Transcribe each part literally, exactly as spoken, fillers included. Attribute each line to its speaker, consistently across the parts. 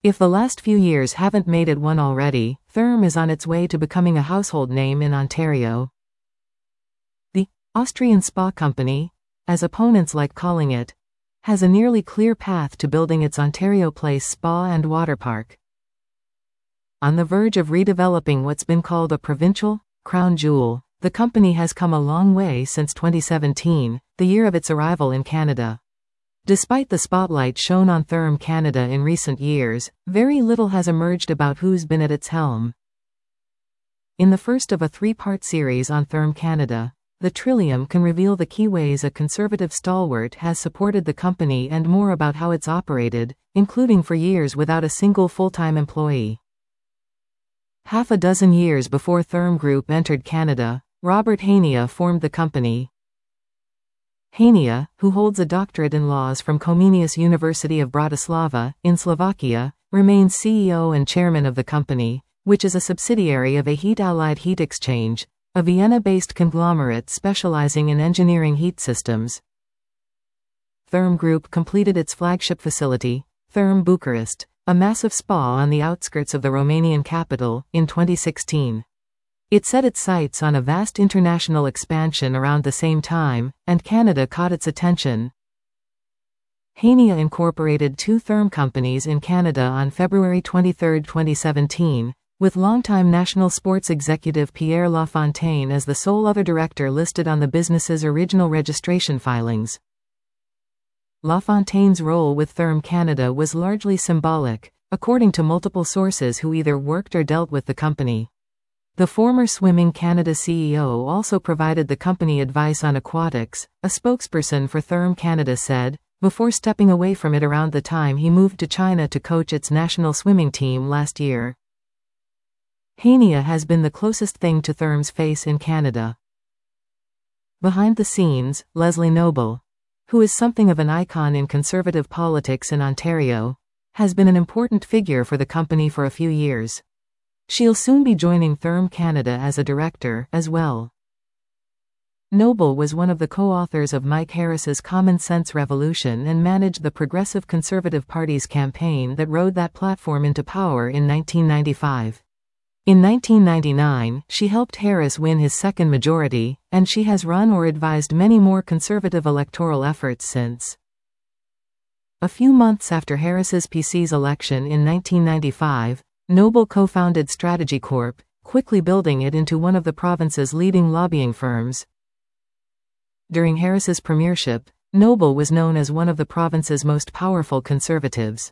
Speaker 1: If the last few years haven't made it one already, Therm is on its way to becoming a household name in Ontario. The Austrian spa company, as opponents like calling it, has a nearly clear path to building its Ontario Place spa and water park. On the verge of redeveloping what's been called a provincial crown jewel, the company has come a long way since twenty seventeen, the year of its arrival in Canada. Despite the spotlight shown on Therm Canada in recent years, very little has emerged about who's been at its helm. In the first of a three-part series on Therm Canada, the Trillium can reveal the key ways a conservative stalwart has supported the company and more about how it's operated, including for years without a single full-time employee. Half a dozen years before Therm Group entered Canada, Robert Hania formed the company. Hania, who holds a doctorate in laws from Comenius University of Bratislava, in Slovakia, remains C E O and chairman of the company, which is a subsidiary of a Heat Allied Heat Exchange, a Vienna-based conglomerate specializing in engineering heat systems. Therm Group completed its flagship facility, Therm Bucharest, a massive spa on the outskirts of the Romanian capital, in twenty sixteen. It set its sights on a vast international expansion around the same time, and Canada caught its attention. Hania incorporated two Therm companies in Canada on February twenty-third, twenty seventeen, with longtime national sports executive Pierre Lafontaine as the sole other director listed on the business's original registration filings. Lafontaine's role with Therm Canada was largely symbolic, according to multiple sources who either worked or dealt with the company. The former Swimming Canada C E O also provided the company advice on aquatics, a spokesperson for Therm Canada said, before stepping away from it around the time he moved to China to coach its national swimming team last year. Hania has been the closest thing to Therm's face in Canada. Behind the scenes, Leslie Noble, who is something of an icon in conservative politics in Ontario, has been an important figure for the company for a few years. She'll soon be joining Therm Canada as a director, as well. Noble was one of the co-authors of Mike Harris's Common Sense Revolution and managed the Progressive Conservative Party's campaign that rode that platform into power in nineteen ninety-five. In nineteen ninety-nine, she helped Harris win his second majority, and she has run or advised many more conservative electoral efforts since. A few months after Harris's P C's election in nineteen ninety-five, Noble co-founded Strategy Corp, quickly building it into one of the province's leading lobbying firms. During Harris's premiership, Noble was known as one of the province's most powerful conservatives.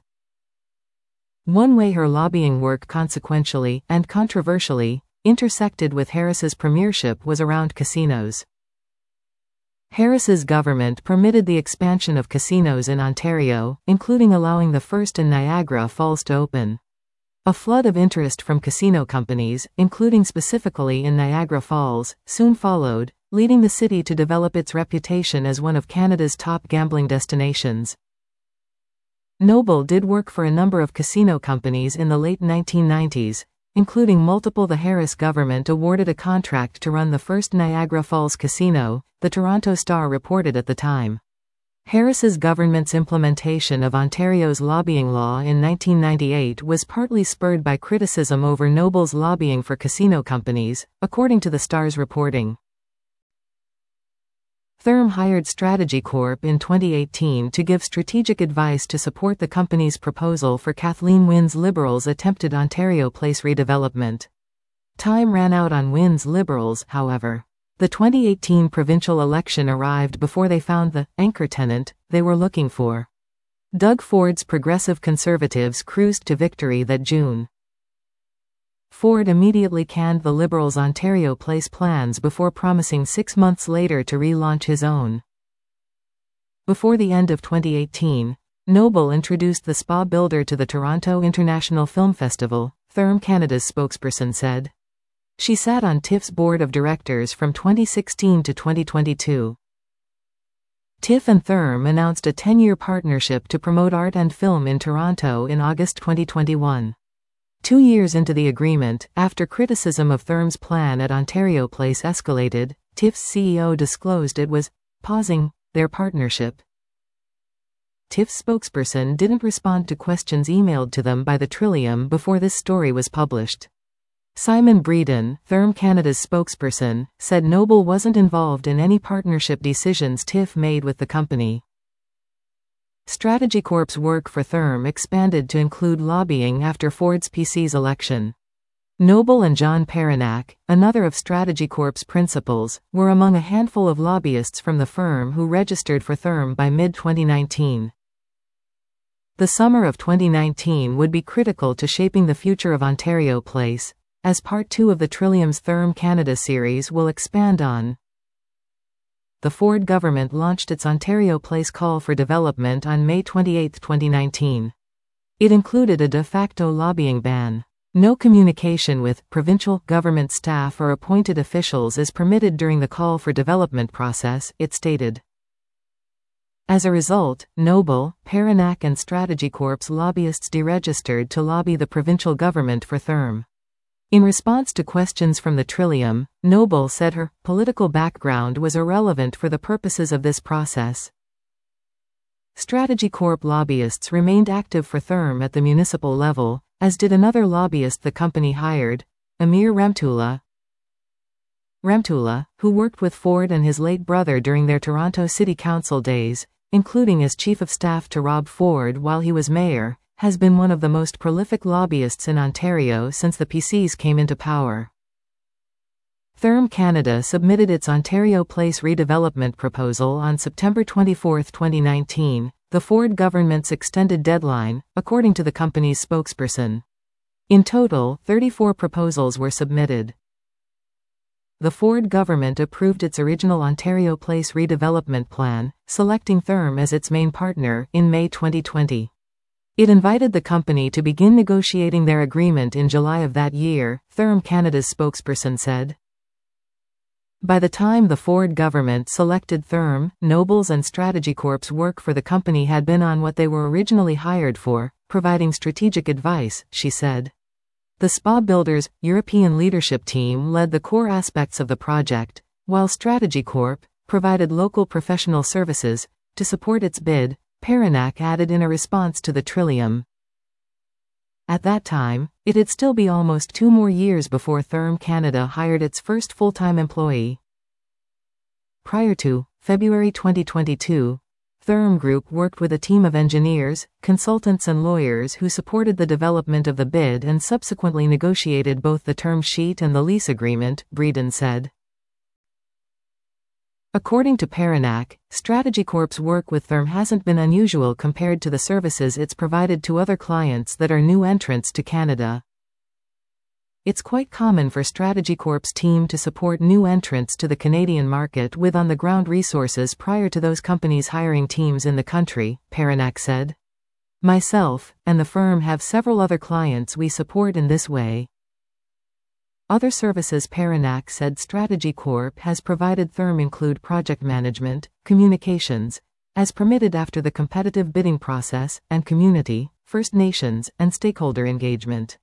Speaker 1: One way her lobbying work consequentially, and controversially, intersected with Harris's premiership was around casinos. Harris's government permitted the expansion of casinos in Ontario, including allowing the first in Niagara Falls to open. A flood of interest from casino companies, including specifically in Niagara Falls, soon followed, leading the city to develop its reputation as one of Canada's top gambling destinations. Noble did work for a number of casino companies in the late nineteen nineties, including multiple. The Harris government awarded a contract to run the first Niagara Falls casino, the Toronto Star reported at the time. Harris's government's implementation of Ontario's lobbying law in nineteen ninety-eight was partly spurred by criticism over Noble's lobbying for casino companies, according to the Star's reporting. Therm hired Strategy Corp in twenty eighteen to give strategic advice to support the company's proposal for Kathleen Wynne's Liberals' attempted Ontario Place redevelopment. Time ran out on Wynne's Liberals, however. The twenty eighteen provincial election arrived before they found the anchor tenant they were looking for. Doug Ford's Progressive Conservatives cruised to victory that June. Ford immediately canned the Liberals' Ontario Place plans before promising six months later to relaunch his own. Before the end of twenty eighteen, Noble introduced the spa builder to the Toronto International Film Festival, Therm Canada's spokesperson said. She sat on TIFF's board of directors from twenty sixteen to twenty twenty-two. TIFF and Therm announced a ten-year partnership to promote art and film in Toronto in August twenty twenty-one. Two years into the agreement, after criticism of Therm's plan at Ontario Place escalated, TIFF's C E O disclosed it was pausing their partnership. T I F spokesperson didn't respond to questions emailed to them by the Trillium before this story was published. Simon Breeden, Therm Canada's spokesperson, said Noble wasn't involved in any partnership decisions T I F made with the company. Strategy Corp's work for Therm expanded to include lobbying after Ford's P C's election. Noble and John Paranak, another of Strategy Corp's principals, were among a handful of lobbyists from the firm who registered for Therm by mid twenty nineteen. The summer of twenty nineteen would be critical to shaping the future of Ontario Place, as part two of the Trillium's Therm Canada series will expand on. The Ford government launched its Ontario Place call for development on May twenty-eighth, twenty nineteen. It included a de facto lobbying ban. No communication with provincial government staff or appointed officials is permitted during the call for development process, it stated. As a result, Noble, Paranak and Strategy Corp's lobbyists deregistered to lobby the provincial government for Therm. In response to questions from the Trillium, Noble said her political background was irrelevant for the purposes of this process. Strategy Corp lobbyists remained active for Therm at the municipal level, as did another lobbyist the company hired, Amir Remtula. Remtula, who worked with Ford and his late brother during their Toronto City Council days, including as chief of staff to Rob Ford while he was mayor, has been one of the most prolific lobbyists in Ontario since the P Cs came into power. Therm Canada submitted its Ontario Place redevelopment proposal on September twenty-fourth, twenty nineteen, the Ford government's extended deadline, according to the company's spokesperson. In total, thirty-four proposals were submitted. The Ford government approved its original Ontario Place redevelopment plan, selecting Therm as its main partner, in May twenty twenty. It invited the company to begin negotiating their agreement in July of that year, Therm Canada's spokesperson said. By the time the Ford government selected Therm, Noble's and Strategy Corp's work for the company had been on what they were originally hired for, providing strategic advice, she said. The S P A Builders European leadership team led the core aspects of the project, while Strategy Corp provided local professional services to support its bid, Paranak added in a response to the Trillium. At that time, it'd still be almost two more years before Therm Canada hired its first full-time employee. Prior to February twenty twenty-two, Therm Group worked with a team of engineers, consultants and lawyers who supported the development of the bid and subsequently negotiated both the term sheet and the lease agreement, Breeden said. According to Paranak, Strategy Corp's work with Therm hasn't been unusual compared to the services it's provided to other clients that are new entrants to Canada. It's quite common for Strategy Corp's team to support new entrants to the Canadian market with on-the-ground resources prior to those companies hiring teams in the country, Paranak said. Myself and the firm have several other clients we support in this way. Other services Paranak said Strategy Corp has provided Therm include project management, communications, as permitted after the competitive bidding process, and community, First Nations, and stakeholder engagement.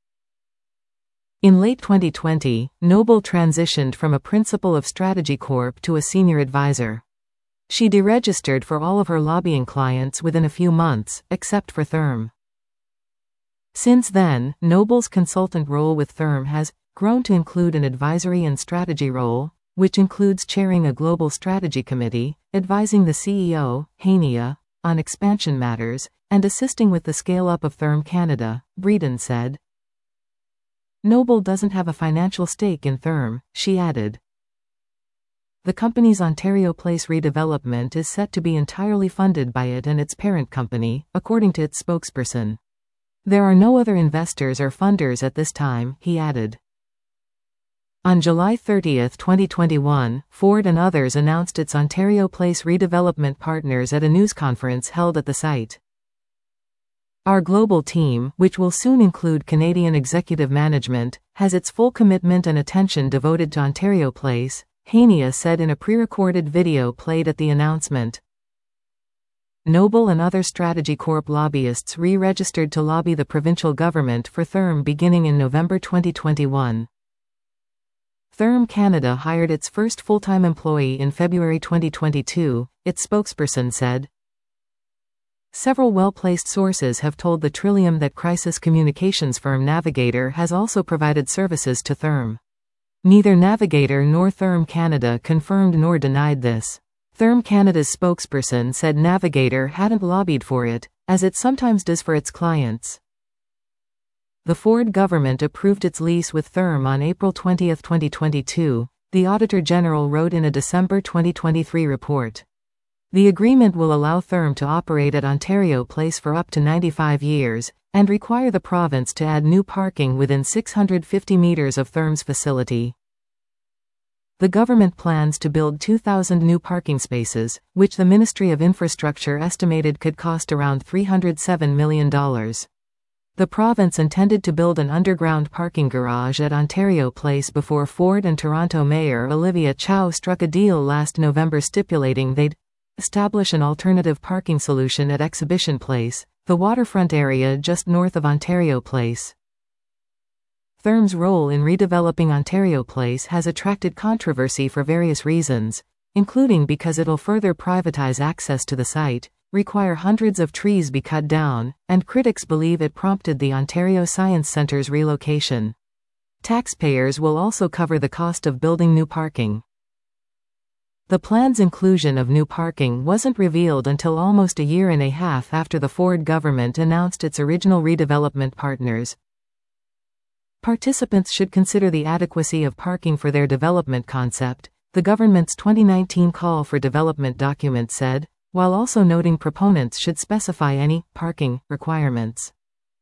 Speaker 1: In late twenty twenty, Noble transitioned from a principal of Strategy Corp to a senior advisor. She deregistered for all of her lobbying clients within a few months, except for Therm. Since then, Noble's consultant role with Therm has grown to include an advisory and strategy role, which includes chairing a global strategy committee, advising the C E O, Hania, on expansion matters, and assisting with the scale-up of Therm Canada, Breeden said. Noble doesn't have a financial stake in Therm, she added. The company's Ontario Place redevelopment is set to be entirely funded by it and its parent company, according to its spokesperson. There are no other investors or funders at this time, he added. On July thirtieth, twenty twenty-one, Ford and others announced its Ontario Place redevelopment partners at a news conference held at the site. Our global team, which will soon include Canadian executive management, has its full commitment and attention devoted to Ontario Place, Hania said in a pre-recorded video played at the announcement. Noble and other Strategy Corp lobbyists re-registered to lobby the provincial government for Therm beginning in November twenty twenty-one. Therm Canada hired its first full-time employee in February twenty twenty-two, its spokesperson said. Several well-placed sources have told the Trillium that crisis communications firm Navigator has also provided services to Therm. Neither Navigator nor Therm Canada confirmed nor denied this. Therm Canada's spokesperson said Navigator hadn't lobbied for it, as it sometimes does for its clients. The Ford government approved its lease with Therm on April twentieth, twenty twenty-two, the Auditor General wrote in a December twenty twenty-three report. The agreement will allow Therm to operate at Ontario Place for up to ninety-five years, and require the province to add new parking within six hundred fifty meters of Therm's facility. The government plans to build two thousand new parking spaces, which the Ministry of Infrastructure estimated could cost around three hundred seven million dollars. The province intended to build an underground parking garage at Ontario Place before Ford and Toronto Mayor Olivia Chow struck a deal last November stipulating they'd establish an alternative parking solution at Exhibition Place, the waterfront area just north of Ontario Place. Therm's role in redeveloping Ontario Place has attracted controversy for various reasons, including because it'll further privatize access to the site, require hundreds of trees be cut down, and critics believe it prompted the Ontario Science Centre's relocation. Taxpayers will also cover the cost of building new parking. The plan's inclusion of new parking wasn't revealed until almost a year and a half after the Ford government announced its original redevelopment partners. Participants should consider the adequacy of parking for their development concept, the government's twenty nineteen call for development document said, while also noting proponents should specify any parking requirements.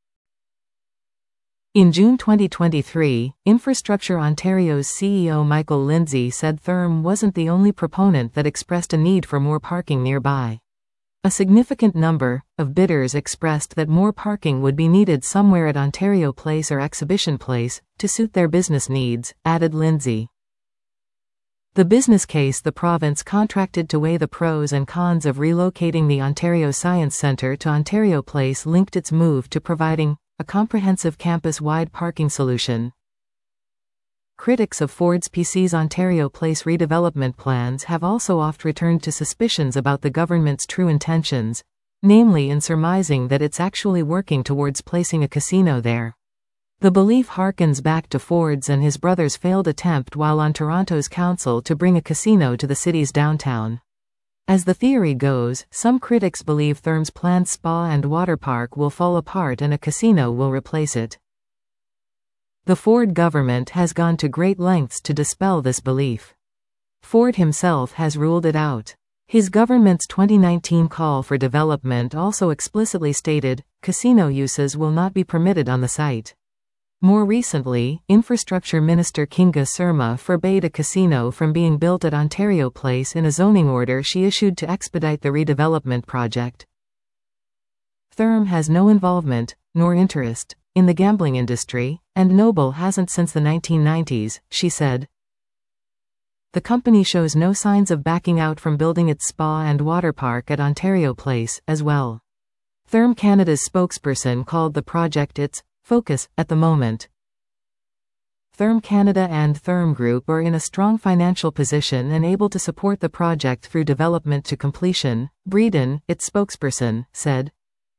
Speaker 1: In June twenty twenty-three, Infrastructure Ontario's C E O Michael Lindsay said Therm wasn't the only proponent that expressed a need for more parking nearby. A significant number of bidders expressed that more parking would be needed somewhere at Ontario Place or Exhibition Place to suit their business needs, added Lindsay. The business case the province contracted to weigh the pros and cons of relocating the Ontario Science Centre to Ontario Place linked its move to providing a comprehensive campus-wide parking solution. Critics of Ford's P C's Ontario Place redevelopment plans have also oft returned to suspicions about the government's true intentions, namely in surmising that it's actually working towards placing a casino there. The belief harkens back to Ford's and his brother's failed attempt while on Toronto's council to bring a casino to the city's downtown. As the theory goes, some critics believe Therm's planned spa and water park will fall apart and a casino will replace it. The Ford government has gone to great lengths to dispel this belief. Ford himself has ruled it out. His government's twenty nineteen call for development also explicitly stated, casino uses will not be permitted on the site. More recently, Infrastructure Minister Kinga Surma forbade a casino from being built at Ontario Place in a zoning order she issued to expedite the redevelopment project. Therm has no involvement, nor interest, in the gambling industry, and Noble hasn't since the nineteen nineties, she said. The company shows no signs of backing out from building its spa and water park at Ontario Place, as well. Therm Canada's spokesperson called the project its focus at the moment. Therm Canada and Therm Group are in a strong financial position and able to support the project through development to completion, Breeden, its spokesperson, said.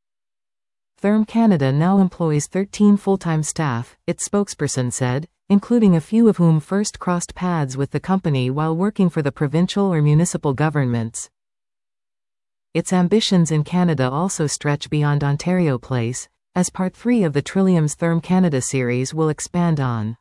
Speaker 1: Therm Canada now employs thirteen full-time staff, its spokesperson said, including a few of whom first crossed paths with the company while working for the provincial or municipal governments. Its ambitions in Canada also stretch beyond Ontario Place, as Part three of the Trillium's Therm Canada series will expand on.